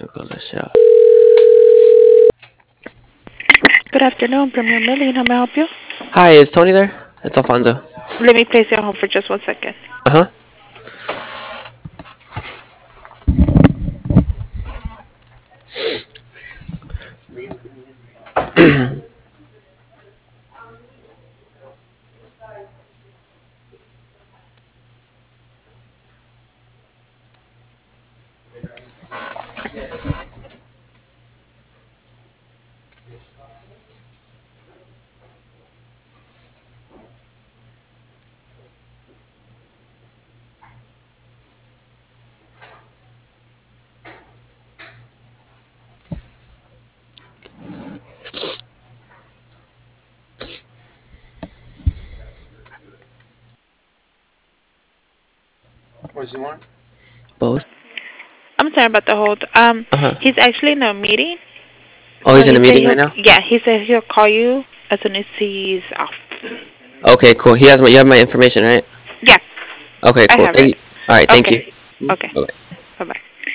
go that shit out. Good afternoon, Premier Millie. How may I help you? Hi, is Tony there? It's Alfonso. Let me place you on hold for just 1 second. Uh huh. What does he want? Both. I'm sorry about the hold. Uh huh. He's actually in a meeting. Oh, So he's in a meeting right now. he said he'll call you as soon as he's off. Okay, cool. He has my. You have my information, right? Yeah, Okay, I cool. have Thank it. you. All right, thank you. Okay. Okay. Bye. Bye bye.